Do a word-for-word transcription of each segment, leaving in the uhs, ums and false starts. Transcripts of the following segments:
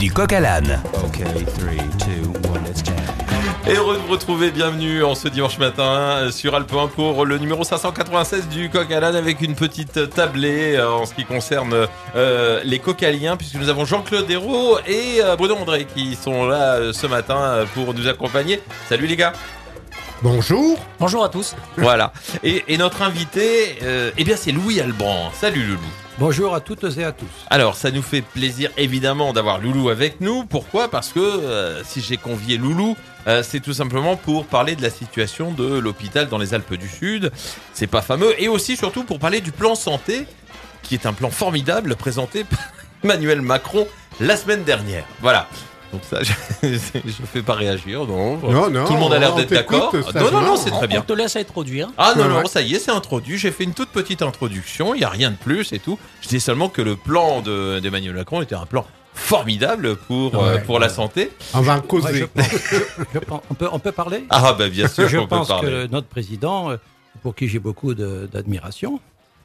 du Coq à l'âne. Okay, three, two, one, let's jam. Et heureux de vous retrouver, bienvenue en ce dimanche matin sur Alpe un pour le numéro cinq cent quatre-vingt-seize du Coq à l'âne avec une petite tablée en ce qui concerne euh, les cocaliens, puisque nous avons Jean-Claude Hérault et euh, Bruno André qui sont là euh, ce matin pour nous accompagner. Salut les gars. Bonjour. Bonjour à tous. Voilà. Et, et notre invité, euh, eh bien c'est Louis Alban. Salut Loulou. Bonjour à toutes et à tous. Alors, ça nous fait plaisir évidemment d'avoir Loulou avec nous. Pourquoi ? Parce que euh, si j'ai convié Loulou, euh, c'est tout simplement pour parler de la situation de l'hôpital dans les Alpes du Sud. C'est pas fameux. Et aussi, surtout, pour parler du plan santé, qui est un plan formidable présenté par Emmanuel Macron la semaine dernière. Voilà. Donc ça, je ne fais pas réagir. Non, non, non, tout le monde a l'air d'être d'accord. Non, non, non, c'est très bien. On te laisse introduire. Ah non, Ouais, non, ouais. ça y est, c'est introduit. J'ai fait une toute petite introduction. Il n'y a rien de plus et tout. Je dis seulement que le plan de, d'Emmanuel Macron était un plan formidable pour, Ouais, euh, pour ouais. la santé. On va en Ouais, causer. je pense- je- je pense- on, peut, on peut parler Ah, bah bien sûr Je qu'on peut pense parler. que notre président, euh, pour qui j'ai beaucoup de- d'admiration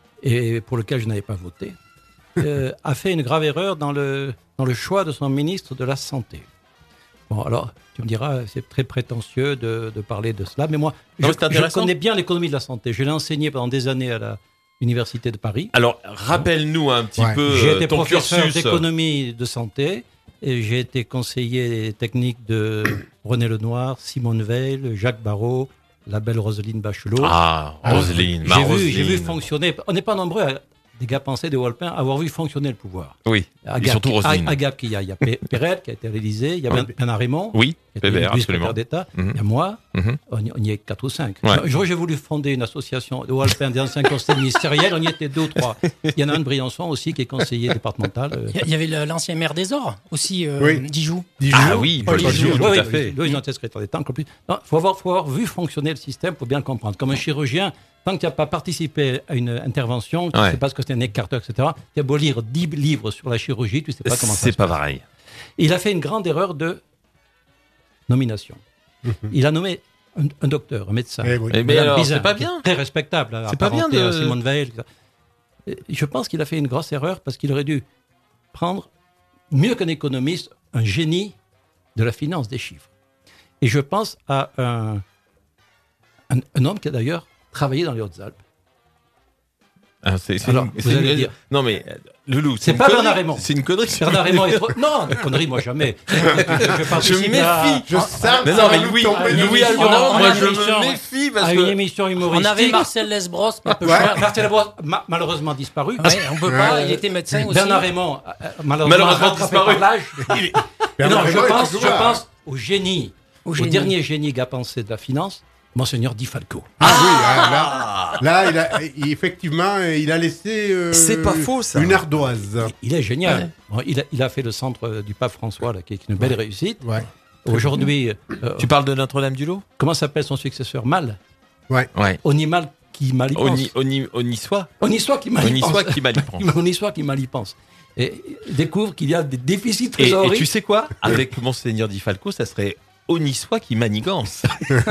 et pour lequel je n'avais pas voté, euh, a fait une grave erreur dans le, dans le choix de son ministre de la Santé. Bon, alors, tu me diras, c'est très prétentieux de, de parler de cela, mais moi, Non, je, c'est je intéressant. connais bien l'économie de la santé. Je l'ai enseigné pendant des années à l'Université de Paris. Alors, rappelle-nous un petit Ouais. peu J'ai euh, été ton professeur cursus. d'économie de santé et j'ai été conseiller technique de René Lenoir, Simone Veil, Jacques Barrault, la belle Roselyne Bachelot. Ah, Roselyne, ma j'ai vu, Roselyne. j'ai vu fonctionner. On n'est pas nombreux, à- des gars pensés, des Walpins, à avoir vu fonctionner le pouvoir. Oui, À et Gap, surtout Roselyne. à, à Gap, il y a, il y a Pe- Perret qui a été à l'Élysée, il y a Ah, Ben- Bernard Raymond, Oui, qui était Pébert, vice-secrétaire absolument. d'État, Mhm. il y a moi, Mhm. on y, on y est quatre ou cinq. Ouais. J'aurais j'ai voulu fonder une association de Walpins des anciens conseillers ministériels, on y était deux ou trois. Il y en a un de Briançon aussi qui est conseiller départemental. euh, Il y avait le- l'ancien maire des Ors aussi, euh, Oui. Dijoux. Ah oui, Paul Paul Dijoux, Dijoux, tout oui, à oui, fait. oui, il était secrétaire d'État. encore plus. Il faut avoir, faut avoir vu fonctionner le système pour bien comprendre. Comme un chirurgien, tant que tu n'as pas participé à une intervention, tu ne Ouais. sais pas ce que c'est un écarteur, et cetera. Tu as beau lire dix livres sur la chirurgie, tu ne sais pas comment ça C'est se pas passe. pareil. Il a fait une grande erreur de nomination. Il a nommé un, un docteur, un médecin. Eh oui. Eh bien, Madame alors, Bizin, c'est pas qui est bien. Très respectable. C'est pas bien apparenté de- à Simone Veil. et cetera. Et je pense qu'il a fait une grosse erreur parce qu'il aurait dû prendre, mieux qu'un économiste, un génie de la finance des chiffres. Et je pense à un, un, un homme qui a d'ailleurs travaillé dans les Hautes-Alpes. Ah, c'est, c'est Alors, une- vous c'est allez une- dire- Non mais, euh, Loulou, c'est, C'est une pas connerie. Bernard Raymond. C'est une connerie. Bernard Raymond est trop... Non, de conneries, moi jamais. Je, Je participe me à- méfie. Je sens Mais que non, ça mais va nous Louis, tomber une Louis émission- Alban, on moi a je une émission- me méfie parce à que... une émission On humoristique. avait Marcel Lesbros, mais on peut Ouais. pas. Marcel Lebras, ma- malheureusement disparu. Ouais, on peut pas. Ouais. Il était médecin aussi. Bernard Raymond, euh, euh, malheureusement, Malheureusement rattrapé disparu. par l'âge. Bernard Non, je Raymond est pense, toujours je là. pense au génie, Au au, génie. dernier génie qu'a pensé de la finance, Monseigneur Di Falco. Ah, oui, ah, là, là il a, il- effectivement, il a laissé euh, C'est pas faux, ça. une ardoise. Il est génial. Bon, il, a, il a fait le centre euh, du pape François, là, qui est une belle réussite. Ouais, Aujourd'hui, euh, Tu parles de Notre-Dame-du-Lot ? comment s'appelle son successeur Mal ouais. Ouais. Onimal qui mal y pense. Oni, Oni, Onissois. Onissois qui mal y pense. Onissois qui mal y pense. Onissois qui mal y pense. Et découvre qu'il y a des déficits Et, et trésorerie. tu sais quoi ? Avec Monseigneur Di Falco, ça serait Onissois qui manigance.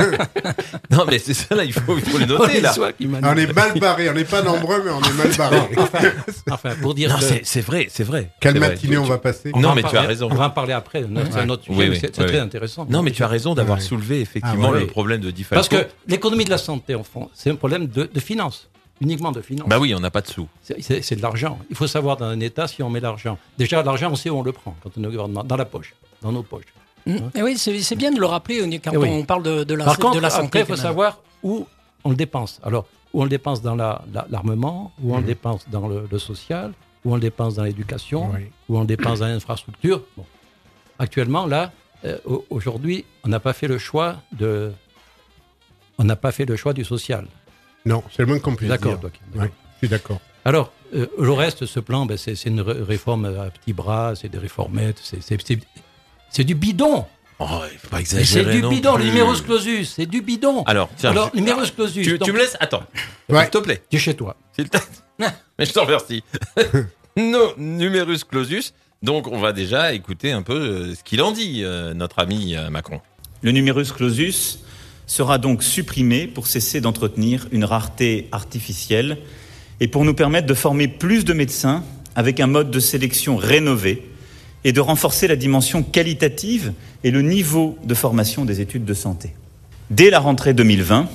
Non mais c'est ça là, il faut, il faut le noter là. Onissois qui mal y On est mal barré. On n'est pas nombreux, mais on est mal barré. Enfin, pour dire Non, que... c'est, c'est vrai, c'est vrai. Quelle C'est vrai. matinée on va passer? On Non, va en mais tu parler- as raison. On va en parler après. C'est un autre sujet, Oui, mais oui, c'est c'est oui, très oui. intéressant. Non mais tu as raison d'avoir Ouais. soulevé effectivement Ah ouais. le problème de Di Falco. Parce que l'économie de la santé, en fond, c'est un problème de, de finance, uniquement de finance. Bah oui, on n'a pas de sous. C'est- C'est c'est de l'argent. Il faut savoir dans un État si on met l'argent. Déjà, l'argent, on sait où on le prend quand on est au gouvernement, dans la poche, dans nos poches. Mm. Et oui, c'est c'est bien de le rappeler quand Eh oui. on parle de, de la, Par de contre, la santé. après, il faut quand même. savoir où on le dépense. Alors, où on le dépense dans la- la- l'armement, où on le dépense dans le, le social, où on le dépense dans l'éducation, Oui. où on le dépense dans l'infrastructure. Bon. Actuellement, là, euh, au- aujourd'hui, on n'a pas fait le choix de... On n'a pas fait le choix du social. Non, c'est le moins qu'on puisse D'accord, dire. donc, Ouais, je suis d'accord. Alors, euh, le reste, ce plan, ben, c'est c'est une ré- réforme à petits bras, c'est des réformettes, c'est- c'est c'est- c'est du bidon. Oh, il faut pas Mais exagérer. C'est du non bidon, le plus. numerus clausus, c'est du bidon. Alors, tiens, Alors, je- numerus clausus. tu, donc, tu me laisses. Attends, Ouais. s'il te plaît. tu es chez toi. S'il te- Mais je t'en remercie. No, numerus clausus. Donc, on va déjà écouter un peu euh, ce qu'il en dit, euh, notre ami euh, Macron. Le numerus clausus sera donc supprimé pour cesser d'entretenir une rareté artificielle et pour nous permettre de former plus de médecins avec un mode de sélection rénové et de renforcer la dimension qualitative et le niveau de formation des études de santé. Dès la rentrée deux mille vingt,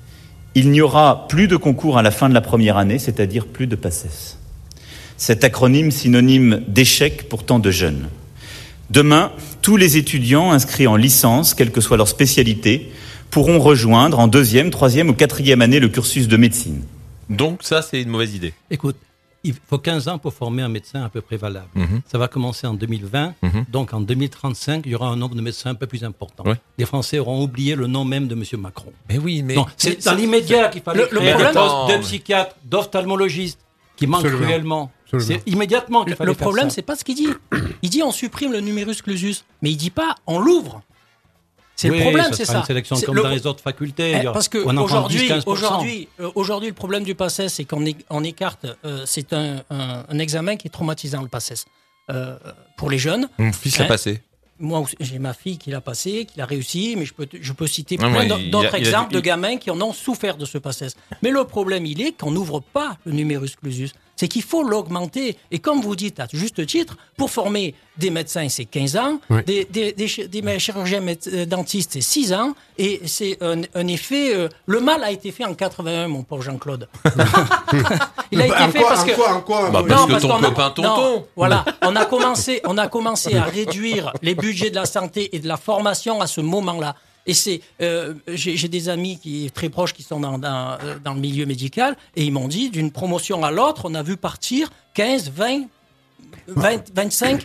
il n'y aura plus de concours à la fin de la première année, c'est-à-dire plus de PACES. Cet acronyme synonyme d'échec pour tant de jeunes. Demain, tous les étudiants inscrits en licence, quelle que soit leur spécialité, pourront rejoindre en deuxième, troisième ou quatrième année le cursus de médecine. Donc ça, c'est une mauvaise idée. Écoute, il faut quinze ans pour former un médecin à peu près valable. Mmh. Ça va commencer en deux mille vingt, Mmh. donc en deux mille trente-cinq, il y aura un nombre de médecins un peu plus important. Ouais. Les Français auront oublié le nom même de M. Macron. Mais oui, mais... Non, c'est dans l'immédiat qu'il fallait Le- le créer problème- des postes de Non, mais- psychiatres, d'ophtalmologistes, qui manquent Absolument. cruellement. Absolument. C'est immédiatement qu'il Le, fallait le faire problème, ça. c'est pas ce qu'il dit. Il dit on supprime le numerus clausus, mais il dit pas on l'ouvre. C'est Oui, le problème, ça c'est sera ça. une sélection C'est comme le- dans les autres facultés. Eh, il y aura- Parce que on en prend aujourd'hui, dix à quinze pour cent. aujourd'hui, euh, aujourd'hui, le problème du PACES, c'est qu'on é- on écarte. euh, c'est un, un- un examen qui est traumatisant, le PACES, euh, pour les jeunes. Mon fils l'a Hein passé. Moi, aussi, j'ai ma fille qui l'a passé, qui l'a réussi, mais je peux, te- je peux citer Non, plein mais d'au- il a- d'autres il a exemples dû- de gamins qui en ont souffert de ce PACES. Mais le problème, il est qu'on n'ouvre pas le numerus clausus. C'est qu'il faut l'augmenter. Et comme vous dites, à juste titre, pour former des médecins, c'est quinze ans, Ouais. des, des, des chi- des chirurgiens méde- euh, dentistes, c'est six ans, et c'est un, un effet... euh, le mal a été fait en quatre-vingt-un, mon pauvre Jean-Claude. Il a été En fait quoi, parce en que... quoi, en quoi, Bah, euh, parce que parce ton qu'on a- copain tonton. non, voilà, on a commencé, on a commencé à réduire les budgets de la santé et de la formation à ce moment-là. Et c'est, euh, j'ai j'ai des amis qui très proches qui sont dans, dans, euh, dans le milieu médical et ils m'ont dit d'une promotion à l'autre, on a vu partir quinze, vingt, vingt, vingt-cinq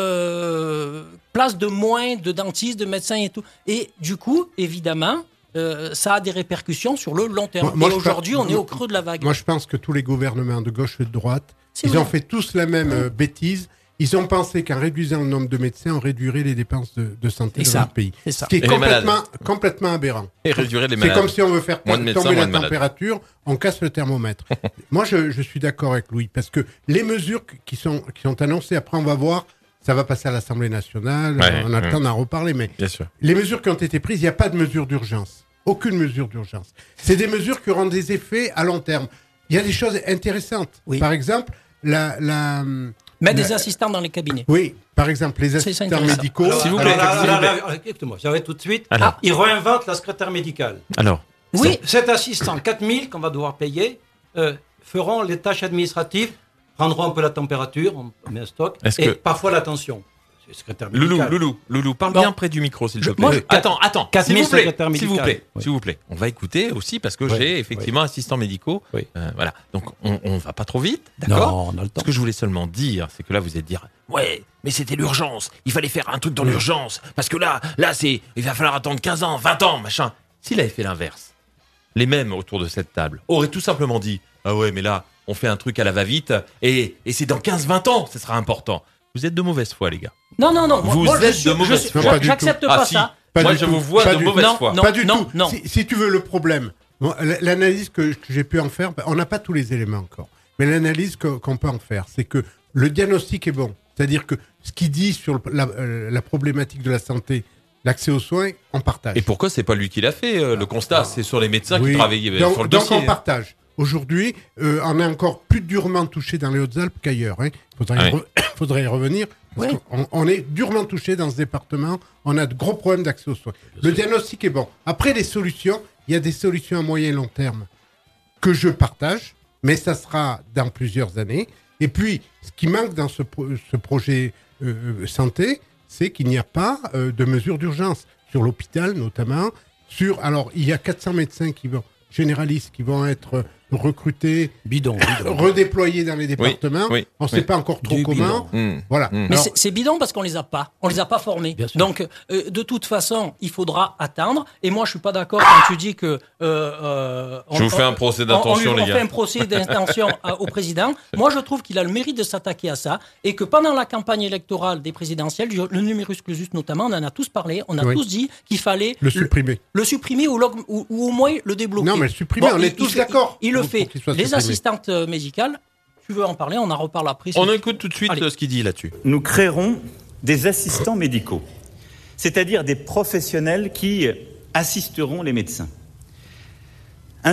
euh, places de moins de dentistes, de médecins et tout. Et du coup, évidemment, euh, ça a des répercussions sur le long terme. Moi- moi, et je aujourd'hui, pense- on est au creux de la vague. Moi, je pense que tous les gouvernements de gauche et de droite, C'est ils vrai. ont fait tous la même euh, bêtise. Ils ont pensé qu'en réduisant le nombre de médecins, on réduirait les dépenses de, de santé C'est dans ça. notre pays. C'est ça. Ce qui est Et les malades. complètement, complètement aberrant. Et réduire les C'est malades. comme si on veut faire Moins de médecins, tomber moins la de malades. température, on casse le thermomètre. Moi, je, je suis d'accord avec Louis, parce que les mesures qui sont, qui sont annoncées, après on va voir, ça va passer à l'Assemblée nationale, Ouais, on a le ouais. temps d'en reparler, mais Bien sûr. les mesures qui ont été prises, il n'y a pas de mesure d'urgence. Aucune mesure d'urgence. C'est des mesures qui auront des effets à long terme. Il y a des choses intéressantes. Oui. Par exemple, la... la Mettre la- des assistants dans les cabinets. Oui, par exemple, les C'est ça, assistants intéressant. médicaux. Alors, S'il vous alors, plaît, là, s'il là, vous là, là, écoutez-moi, j'arrête tout de suite. Alors. Ah, il réinvente la secrétaire médicale. Alors, Oui, Cet assistant, quatre mille qu'on va devoir payer, euh, feront les tâches administratives, prendront un peu la température, on met un stock, Est-ce et que- parfois l'attention. C'est secrétaire Loulou, médical. Loulou, Loulou, parle Bon. bien près du micro, s'il te Je- plaît. moi, je- attends, attends, quatre s'il mille vous plaît, secrétaires s'il vous plaît, médicales. Oui. s'il vous plaît. On va écouter aussi parce que Oui, j'ai effectivement assistants médicaux. Oui. Euh, voilà, donc on, on va pas trop vite, d'accord? Non, on a le temps. Ce que je voulais seulement dire, c'est que là, vous êtes dire, ouais, mais c'était l'urgence. Il fallait faire un truc dans l'urgence. Parce que là, là, c'est, il va falloir attendre quinze ans, vingt ans, machin. S'il avait fait l'inverse, les mêmes autour de cette table auraient tout simplement dit, ah ouais, mais là, on fait un truc à la va-vite et, et c'est dans quinze vingt ans, ce sera important. Vous êtes de mauvaise foi, les gars. non, non, non. Vous moi, je êtes suis- de mauvaise je suis- foi. Non, pas du J'accepte tout. pas Ah, si. ça. Pas Moi, du je tout. vous vois Pas de du mauvaise tout. foi. Non, pas du non, tout. non. Si, si tu veux le problème, bon, l- l'analyse que, que j'ai pu en faire, ben, on n'a pas tous les éléments encore, mais l'analyse que- qu'on peut en faire, c'est que le diagnostic est bon. C'est-à-dire que ce qu'il dit sur le- la, euh, la problématique de la santé, l'accès aux soins, on partage. Et pourquoi c'est pas lui qui l'a fait, euh, le constat? C'est sur les médecins Oui. qui travaillaient euh, donc, sur le donc dossier. on partage. Aujourd'hui, euh, on est encore plus durement touché dans les Hautes-Alpes qu'ailleurs. Il faudrait, Ah y re- faudrait y revenir. Parce Oui. qu'on- on est durement touché dans ce département. On a de gros problèmes d'accès aux soins. Le diagnostic est bon. Après, les solutions, il y a des solutions à moyen et long terme que je partage, mais ça sera dans plusieurs années. Et puis, ce qui manque dans ce, pro- ce projet euh, santé, c'est qu'il n'y a pas euh, de mesures d'urgence sur l'hôpital, notamment. Sur, alors, il y a quatre cents médecins qui vont généralistes qui vont être recrutés, Bidon, bidon. redéployés dans les départements. oui, on ne sait oui. pas encore trop Du comment. Mmh. Voilà. Mmh. Mais Alors, c'est- c'est bidon parce qu'on les a pas. On les a pas formés. Bien sûr. Donc, euh, de toute façon, il faudra attendre. Et moi, je suis pas d'accord quand tu dis que. euh, euh, on- Je vous fais on- un procès on- d'intention, on lui- les On gars. fait un procès d'intention à- au président. Moi, je trouve qu'il a le mérite de s'attaquer à ça et que pendant la campagne électorale des présidentielles, du- le numerus clausus notamment, on en a tous parlé. On a Oui. tous dit qu'il fallait le supprimer. le supprimer ou, l'aug- ou- ou au moins le débloquer. Non, mais le supprimer, on est il- tous il fait- d'accord Il, il le pour- fait. pour qu'il soit Les supprimé. assistantes euh, médicales, tu veux en parler, on en reparle après. On si- écoute tout de suite Allez. euh, ce qu'il dit là-dessus. Nous créerons des assistants médicaux, c'est-à-dire des professionnels qui assisteront les médecins.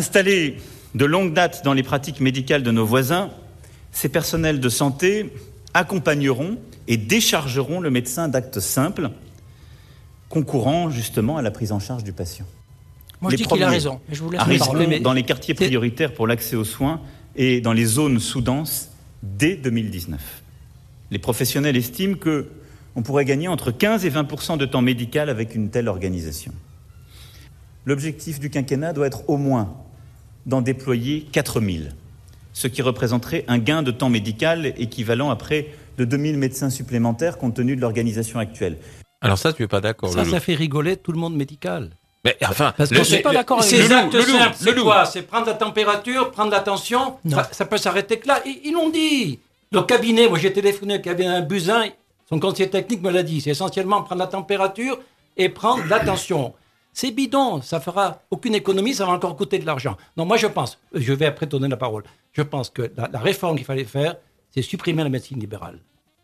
Installés de longue date dans les pratiques médicales de nos voisins, ces personnels de santé accompagneront et déchargeront le médecin d'actes simples, concourant justement à la prise en charge du patient. Moi, les je dis qu'il a premiers raison. Mais je vous laisse arriveront parler. dans les quartiers prioritaires pour l'accès aux soins et dans les zones sous-denses dès deux mille dix-neuf. Les professionnels estiment qu'on pourrait gagner entre quinze et vingt pour cent de temps médical avec une telle organisation. L'objectif du quinquennat doit être au moins d'en déployer quatre mille, ce qui représenterait un gain de temps médical équivalent à près de deux mille médecins supplémentaires compte tenu de l'organisation actuelle. Alors ça, tu es pas d'accord, Ça, Loulou? ça fait rigoler tout le monde médical. Mais enfin, Parce le- qu'on Je suis le- pas d'accord avec Ces vous. actes Loulou, simples, c'est Loulou. quoi? C'est prendre la température, prendre la tension. Non. Ça, ça peut s'arrêter que là. Ils, ils l'ont dit. Le cabinet, moi j'ai téléphoné au cabinet d'un Buzyn, son conseiller technique me l'a dit. C'est essentiellement prendre la température et prendre la tension. C'est bidon, ça fera aucune économie, ça va encore coûter de l'argent. Non, moi je pense, je vais après donner la parole, je pense que la, la réforme qu'il fallait faire, c'est supprimer la médecine libérale.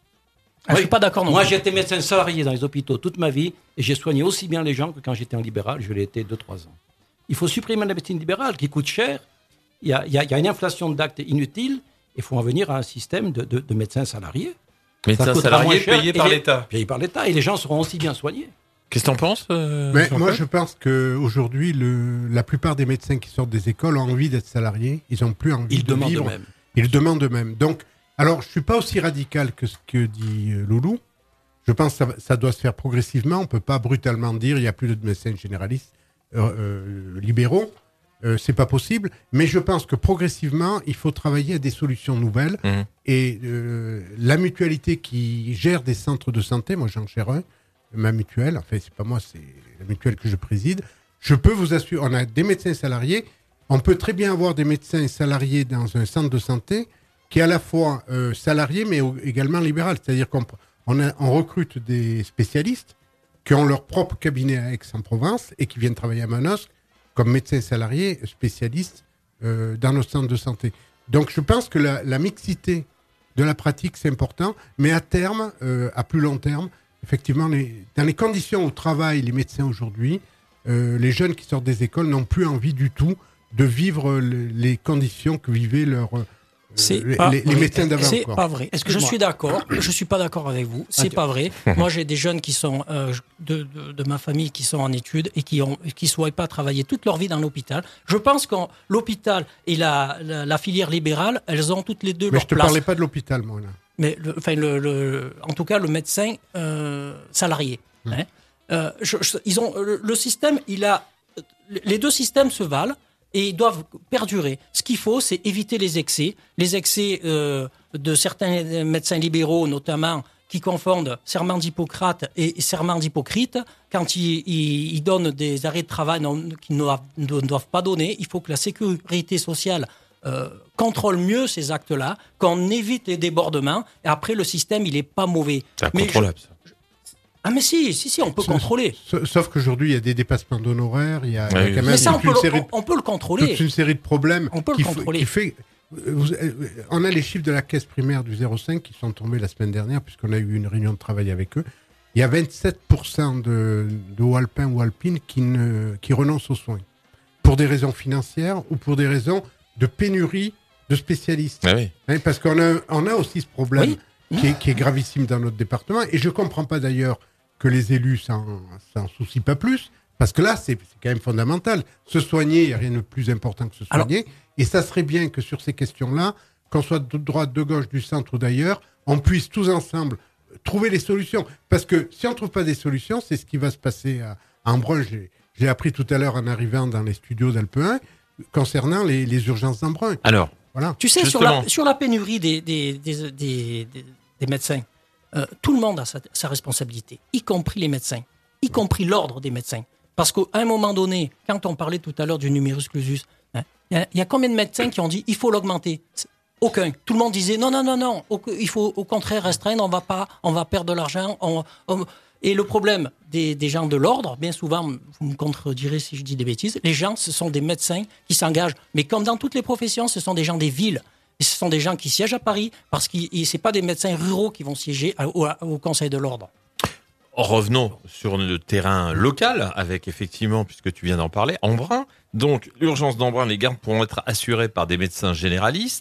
Ah, je suis pas d'accord non Moi plus. j'ai été médecin salarié dans les hôpitaux toute ma vie et j'ai soigné aussi bien les gens que quand j'étais en libéral, je l'ai été deux trois ans. Il faut supprimer la médecine libérale qui coûte cher, il y a, il y a, il y a une inflation d'actes inutiles, il faut en venir à un système de, de, de médecins salariés. Médecin Ça coûtera salarié moins cher payé et par les- l'État. Payé par l'État et les gens seront aussi bien soignés. Qu'est-ce que t'en penses euh, Mais Jean-Paul moi, je pense qu'aujourd'hui, la plupart des médecins qui sortent des écoles ont envie d'être salariés. Ils n'ont plus envie Ils de demandent vivre. eux-mêmes. Ils le demandent eux-mêmes. Donc, alors, je suis pas aussi radical que ce que dit euh, Loulou. Je pense que ça, ça doit se faire progressivement. On peut pas brutalement dire il y a plus de médecins généralistes euh, euh, libéraux. Euh, c'est pas possible. Mais je pense que progressivement, il faut travailler à des solutions nouvelles. Mhm. Et euh, la mutualité qui gère des centres de santé, moi j'en gère un, ma mutuelle, enfin c'est pas moi, c'est la mutuelle que je préside. Je peux vous assurer, on a des médecins salariés. On peut très bien avoir des médecins salariés dans un centre de santé qui est à la fois euh, salarié mais au- également libéral. C'est-à-dire qu'on on a- on recrute des spécialistes qui ont leur propre cabinet à Aix-en-Provence et qui viennent travailler à Manosque comme médecins salariés spécialistes euh, dans nos centres de santé. Donc je pense que la, la mixité de la pratique, c'est important, mais à terme, euh, à plus long terme, effectivement, les, dans les conditions où travaillent les médecins aujourd'hui, euh, les jeunes qui sortent des écoles n'ont plus envie du tout de vivre le- les conditions que vivaient leurs, euh, C'est les, pas les- les vrai. médecins d'avant. C'est quoi. pas vrai. Je Excuse-moi. suis d'accord. Je suis pas d'accord avec vous. C'est Ok. pas vrai. Moi, j'ai des jeunes qui sont euh, de, de, de ma famille qui sont en études et qui ont qui souhaitent pas travailler toute leur vie dans l'hôpital. Je pense que l'hôpital et la, la, la filière libérale, elles ont toutes les deux Mais leur je te place. parlais pas de l'hôpital, moi, là. Mais le, enfin, le, le- en tout cas, le médecin euh, salarié. Mmh. hein. Euh, je- je- ils ont le, le système. Il a les deux systèmes se valent et ils doivent perdurer. Ce qu'il faut, c'est éviter les excès, les excès euh, de certains médecins libéraux, notamment qui confondent serment d'Hippocrate et serment d'Hypocrite. Quand ils, ils, ils donnent des arrêts de travail non, qu'ils ne doivent, ne doivent pas donner, il faut que la sécurité sociale euh, contrôle mieux ces actes-là, qu'on évite les débordements. Et après, le système, il n'est pas mauvais. C'est Mais incontrôlable, ça. Ah mais si, si, si, on peut Sauf- contrôler. Sauf sauf qu'aujourd'hui, il y a des dépassements d'honoraires, il y a, il y a Oui. quand même Mais ça, on toute, peut, une le, série, on, on peut le contrôler. toute une série de problèmes. On peut le qui, f- contrôler. qui fait, euh, vous- euh, on a les chiffres de la caisse primaire du zéro cinq qui sont tombés la semaine dernière, puisqu'on a eu une réunion de travail avec eux. Il y a vingt-sept pour cent de, de hauts alpins ou alpines qui, ne, qui renoncent aux soins. Pour des raisons financières ou pour des raisons de pénurie de spécialistes. Ah oui. Hein, parce qu'on a, on a aussi ce problème Oui. qui, est, qui est gravissime dans notre département. Et je ne comprends pas d'ailleurs que les élus s'en, s'en soucient pas plus. Parce que là, c'est, c'est quand même fondamental. Se soigner, il n'y a rien de plus important que se soigner. Alors- et ça serait bien que sur ces questions-là, qu'on soit de droite, de gauche, du centre ou d'ailleurs, on puisse tous ensemble trouver les solutions. Parce que si on ne trouve pas des solutions, c'est ce qui va se passer à, à Embrun. J'ai, j'ai appris tout à l'heure en arrivant dans les studios d'Alpe un concernant les, les urgences d'Embrun. Alors, Voilà. Tu sais, sur Justement. la, sur la pénurie des, des, des, des, des- des médecins, euh, tout le monde a sa, sa responsabilité, y compris les médecins, y compris l'ordre des médecins. Parce qu'à un moment donné, quand on parlait tout à l'heure du numerus clausus, hein, il y a- il y, a combien de médecins qui ont dit il faut l'augmenter? C'est- Aucun. Tout le monde disait non, non, non, non, au- il faut au contraire restreindre, on va pas, on va perdre de l'argent. on- on- Et le problème des, des gens de l'ordre, bien souvent, vous me contredirez si je dis des bêtises, les gens, ce sont des médecins qui s'engagent. Mais comme dans toutes les professions, ce sont des gens des villes. Et ce sont des gens qui siègent à Paris parce que ce n'est pas des médecins ruraux qui vont siéger à- au, au Conseil de l'ordre. revenons sur le terrain local avec effectivement, puisque tu viens d'en parler, Embrun. Donc, l'urgence d'Embrun, les gardes pourront être assurés par des médecins généralistes.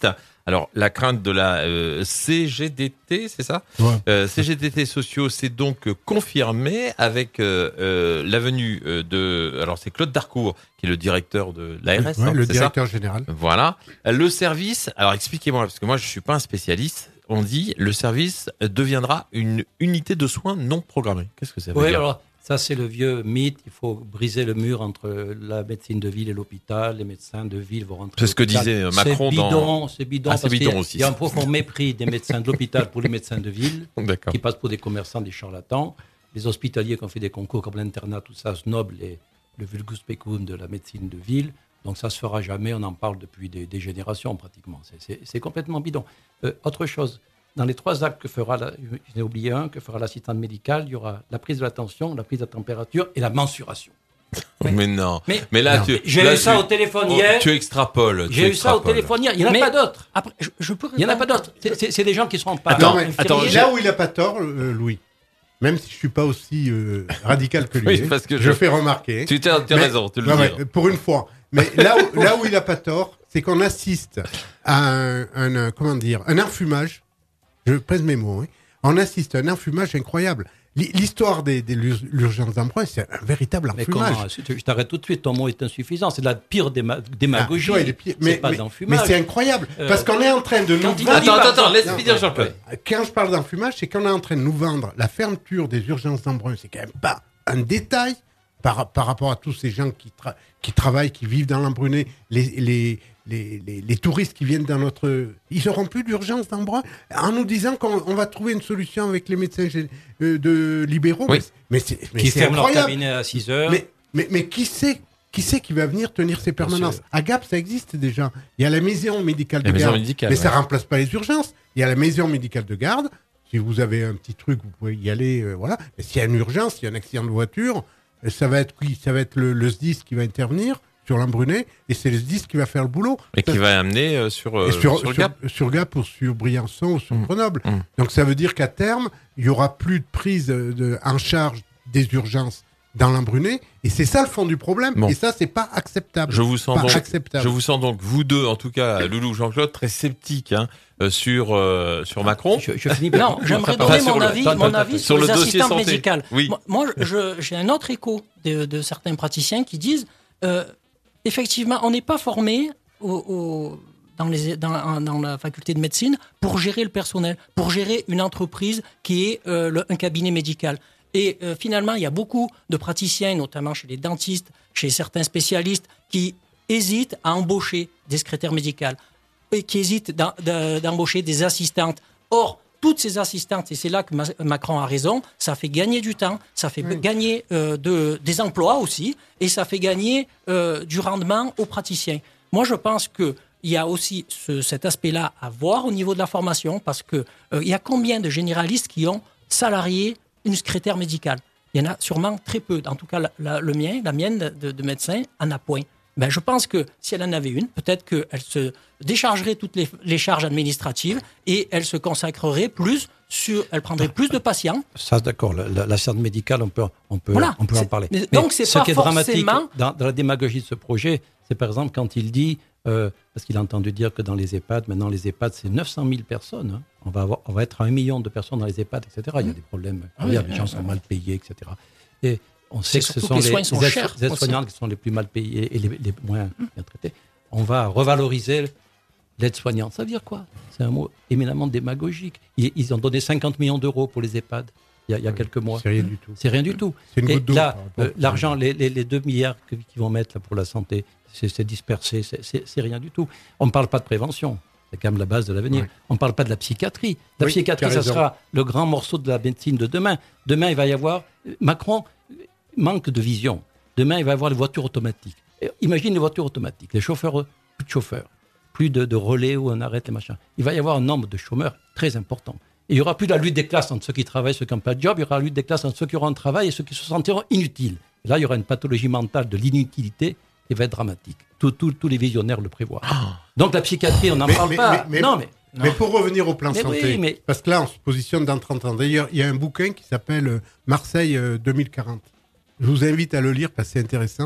Alors, la crainte de la euh, C G D T, c'est ça Ouais. euh, C G D T sociaux, c'est donc confirmé avec euh, euh, la venue euh, de... Alors, c'est Claude Darcourt, qui est le directeur de l'A R S, Ouais, hein, le c'est directeur général. ça Voilà. Le service, alors expliquez-moi, parce que moi, je suis pas un spécialiste. On dit, le service deviendra une unité de soins non programmée. Qu'est-ce que ça veut Oui, dire alors ça c'est le vieux mythe. Il faut briser le mur entre la médecine de ville et l'hôpital. Les médecins de ville vont rentrer. C'est ce que à l'hôpital. disait euh, Macron c'est dans... bidon, C'est bidon, Ah, c'est parce qu'il y a- bidon aussi. Il y a un profond mépris des médecins de l'hôpital pour les médecins de ville, D'accord. qui passent pour des commerçants, des charlatans. Les hospitaliers qui ont fait des concours comme l'internat, tout ça, snob les, le vulgus pecum de la médecine de ville. Donc ça se fera jamais. On en parle depuis des, des générations pratiquement. C'est, c'est, c'est complètement bidon. Euh, autre chose. Dans les trois actes que fera, la, j'en ai oublié un, que fera l'assistante médicale, il y aura la prise de la tension, la prise de la température et la mensuration. Mais non. Mais- Mais là, Non. tu... J'ai là, eu ça tu- au téléphone oh, hier. Tu extrapoles. tu J'ai eu ça au extrapoles. téléphone hier. Il n'y en a Mais- pas d'autres. Après, je, je peux Il n'y en a répondre pas d'autres. C'est, c'est- c'est des gens qui ne seront pas Attends, infirmiers. mais attends, là où il n'a pas tort, euh, Louis, même si je suis pas aussi euh, radical que lui, Oui, hein, parce que je, je- fais remarquer. Tu as, tu as Mais- raison, tu le Ouais, dis. ouais, pour une fois. Mais là où, là où il n'a pas tort, c'est qu'on assiste à un, un, un- comment dire, un enfumage. Je pèse mes mots. Hein. On assiste à un enfumage incroyable. L'hi- L'histoire des, des l'ur- l'urgence d'emprunt, c'est un véritable Mais enfumage. comment Je t'arrête tout de suite. Ton mot est insuffisant. C'est de la pire déma- démagogie. Ah, tu vois, il est pire. C'est mais, pas mais, d'enfumage. mais c'est incroyable. Euh, parce qu'on est en train de nous quand il vendre- dit- Attends, attends, attends, Non, laisse Non, finir Jean-Claude. Quand je parle d'enfumage, c'est qu'on est en train de nous vendre la fermeture des urgences d'emprunt. C'est quand même pas un détail par, par rapport à tous ces gens qui, tra- qui travaillent, qui vivent dans l'Embrunet, les, les, les, les, les touristes qui viennent dans notre... Ils n'auront plus d'urgence d'emprunt en nous disant qu'on on va trouver une solution avec les médecins gé- euh, de libéraux. Oui. Mais, mais c'est mais Qui c'est ferment leur incroyable. cabinet à six heures. Mais, mais, mais qui sait qui c'est qui va venir tenir ces permanences? sûr. À Gap, ça existe déjà. Il y a la maison médicale La de maison garde. médicale, mais ouais. ça remplace pas les urgences. Il y a la maison médicale de garde. Si vous avez un petit truc, vous pouvez y aller. euh, voilà. Mais s'il y a une urgence, s'il y a un accident de voiture, euh, ça va être qui? Ça va être le, le S D I S qui va intervenir sur l'Embrunet. Et c'est le S D I S qui va faire le boulot. Et qui Ça- va amener euh, sur, euh, et sur, sur le sur- Gap. sur Gap ou sur Briançon ou sur Mm. Grenoble. Mm. Donc ça veut dire qu'à terme, il y aura plus de prise de, de- en charge des urgences dans l'Embrunet. Et c'est ça le fond du problème. Bon. Et ça, c'est pas acceptable. Je vous sens pas donc, acceptable. je vous sens donc vous deux, en tout cas Loulou, Jean-Claude, très sceptiques hein, euh, sur euh, sur Macron. Je, je finis Non, j'aimerais Enfin, donner sur mon le- avis, attends, mon attends, avis attends. sur, Sur le les dossier assistantes santé. médicales. Oui. Moi, moi, je- j'ai un autre écho de, de certains praticiens qui disent euh, effectivement, on n'est pas formé au, au- dans, les, dans, dans la faculté de médecine pour gérer le personnel, pour gérer une entreprise qui est euh, le- un cabinet médical. Et euh, finalement, il y a beaucoup de praticiens, notamment chez les dentistes, chez certains spécialistes, qui hésitent à embaucher des secrétaires médicales et qui hésitent d'em- de- d'embaucher des assistantes. Or, toutes ces assistantes, et c'est là que Ma- Macron a raison, ça fait gagner du temps, ça fait Oui. gagner euh, de, des emplois aussi, et ça fait gagner euh, du rendement aux praticiens. Moi, je pense qu'il y a aussi ce- cet aspect-là à voir au niveau de la formation, parce qu'il euh, y a combien de généralistes qui ont salarié une secrétaire médicale? Il y en a sûrement très peu. En tout cas, la- la- le mien, la mienne de, de médecin, en a point. Ben, je pense que si elle en avait une, peut-être qu'elle se déchargerait toutes les, les charges administratives et elle se consacrerait plus sur, elle prendrait plus de patients. Ça, d'accord. La, la, la science médicale, on peut, on peut, Voilà. on peut en C'est- parler. mais donc, c'est ce pas qui est dramatique forcément- dans, dans la démagogie de ce projet, c'est par exemple quand il dit, euh, parce qu'il a entendu dire que dans les EHPAD, maintenant les EHPAD, c'est neuf cent mille personnes. Hein. On, va avoir, on va être à un million de personnes dans les EHPAD, et cetera. Il y a des problèmes. Ah oui, les oui, gens oui, sont oui. mal payés, et cetera. Et on sait que C'est ce surtout sont que les les, soins sont les aides- chers, les aides-soignantes qui sont les plus mal payées et les, les moins bien traités. On va revaloriser l'aide-soignante. Ça veut dire quoi? C'est un mot éminemment démagogique. Ils, ils ont donné cinquante millions d'euros pour les EHPAD il y a, il y a quelques mois. C'est rien du tout. C'est rien du tout. C'est une Et goutte d'eau. là, par rapport- euh, l'argent, les, les, les deux milliards que- qu'ils vont mettre là, pour la santé, c'est c'est dispersé, c'est- c'est c'est rien du tout. On ne parle pas de prévention. C'est quand même la base de l'avenir. Ouais. On ne parle pas de la psychiatrie. La Oui, psychiatrie, tu as ça raison. sera le grand morceau de la médecine de demain. Demain, il va y avoir... Macron manque de vision. Demain, il va y avoir les voitures automatiques. Et imagine les voitures automatiques. Les chauffeurs, plus de chauffeurs. Plus de, de relais où on arrête les machins. Il va y avoir un nombre de chômeurs très important. Et il n'y aura plus de la lutte des classes entre ceux qui travaillent et ceux qui n'ont pas de job. Il y aura la lutte des classes entre ceux qui auront un travail et ceux qui se sentiront inutiles. Et là, il y aura une pathologie mentale de l'inutilité qui va être dramatique. Tous tous- tous les visionnaires le prévoient. Donc la psychiatrie, on n'en Mais- parle mais- pas. mais- mais- non, mais Mais pour revenir au plan Mais santé, oui, mais- parce que là, on se positionne dans trente ans. D'ailleurs, il y a un bouquin qui s'appelle euh, Marseille euh, deux mille quarante. Je vous invite à le lire parce que c'est intéressant.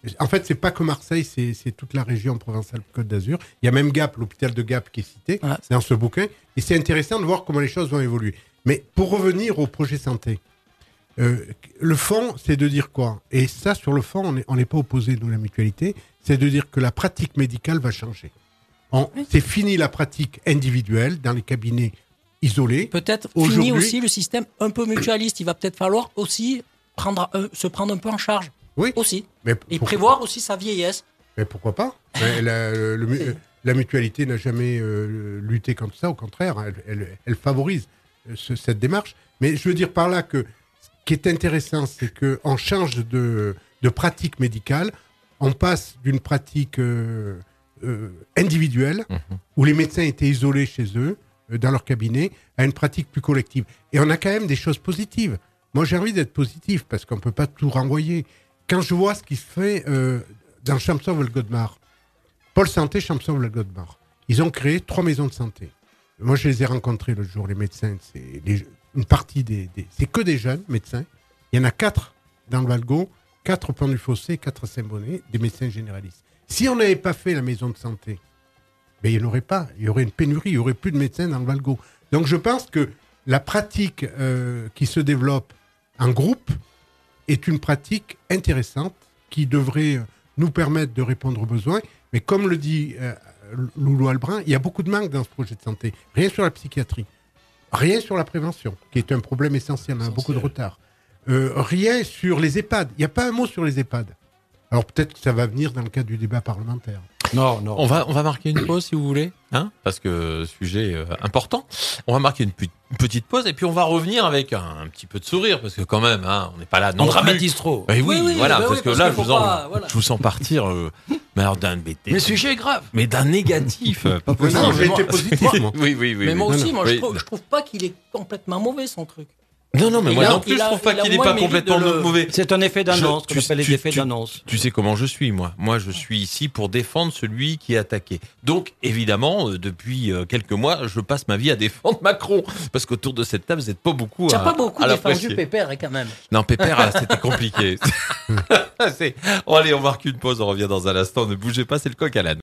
En fait, c'est pas que Marseille, c'est, c'est toute la région Provence-Alpes-Côte d'Azur. Il y a même Gap, l'hôpital de Gap qui est cité Ouais. dans ce bouquin. Et c'est intéressant de voir comment les choses vont évoluer. Mais pour revenir au projet santé, euh, le fond, c'est de dire quoi ? Et ça, sur le fond, on n'est on n'est pas opposé, nous, la mutualité. C'est de dire que la pratique médicale va changer. On, c'est fini la pratique individuelle dans les cabinets isolés. Peut-être Aujourd'hui- fini aussi le système un peu mutualiste. Il va peut-être falloir aussi prendre, un- se prendre un peu en charge. Oui. Aussi. Mais Et pour- prévoir aussi sa vieillesse. Mais pourquoi pas ? Mais la, le- le- euh, la mutualité n'a jamais euh, lutté contre ça, au contraire, elle, elle- elle favorise euh, ce- cette démarche. Mais je veux dire par là que ce qui est intéressant, c'est qu'on change de, de pratique médicale, on passe d'une pratique euh, euh, individuelle, Mhm. où les médecins étaient isolés chez eux, euh, dans leur cabinet, à une pratique plus collective. Et on a quand même des choses positives. Moi, j'ai envie d'être positif, parce qu'on ne peut pas tout renvoyer. Quand je vois ce qui se fait euh, dans Champsaur-Godemar, Pôle Santé Champsaur-Godemar, ils ont créé trois maisons de santé. Moi, je les ai rencontrés le jour, les médecins. C'est les- une partie des, des- c'est que des jeunes médecins. Il y en a quatre dans le Valgo, quatre au Pont du Fossé, quatre à Saint-Bonnet, des médecins généralistes. Si on n'avait pas fait la maison de santé, ben, il n'y en aurait pas. Il y aurait une pénurie, il n'y aurait plus de médecins dans le Valgo. Donc, je pense que la pratique euh, qui se développe en groupe est une pratique intéressante qui devrait euh, nous permettre de répondre aux besoins. Mais comme le dit euh, Loulou Albrin, il y a beaucoup de manques dans ce projet de santé. Rien sur la psychiatrie, rien sur la prévention, qui est un problème essentiel, on a beaucoup de retard. Euh, rien sur les EHPAD. Il n'y a pas un mot sur les EHPAD. Alors peut-être que ça va venir dans le cadre du débat parlementaire. Non, non. On va, on va marquer une pause si vous voulez, hein, parce que sujet euh, important. On va marquer une, pu- une petite pause et puis on va revenir avec un, un petit peu de sourire, parce que quand même, hein, on n'est pas là non On plus. dramatise trop. Eh oui, Oui, oui, voilà, bah parce oui, que parce là, qu'il je vous, faut en- pas- voilà. je vous sens partir, euh, mais alors d'un bêté. Mais le sujet est grave. Mais d'un négatif, euh, pas possible. Non, mais j'ai moi- été positif, moi. Oui, oui, oui. mais oui. moi aussi, moi, Oui. je, trouve, je trouve pas qu'il est complètement mauvais, son truc. Non, non, mais Il moi a- non plus, il je a- trouve pas il a qu'il au est moins pas mérite complètement de le- mauvais. C'est un effet d'annonce, Je- qu'on tu- appelle les tu- effets tu- d'annonce. Tu sais comment je suis, moi. Moi, je suis ici pour défendre celui qui est attaqué. Donc, évidemment, euh, depuis euh, quelques mois, je passe ma vie à défendre Macron. Parce qu'autour de cette table, vous n'êtes pas beaucoup Tu à n'as pas beaucoup à défendu l'apprécier. Pépère, hein, quand même. Non, Pépère, ah, c'était compliqué. C'est- Oh, allez, on marque une pause, on revient dans un instant. Ne bougez pas, c'est le coq à l'âne.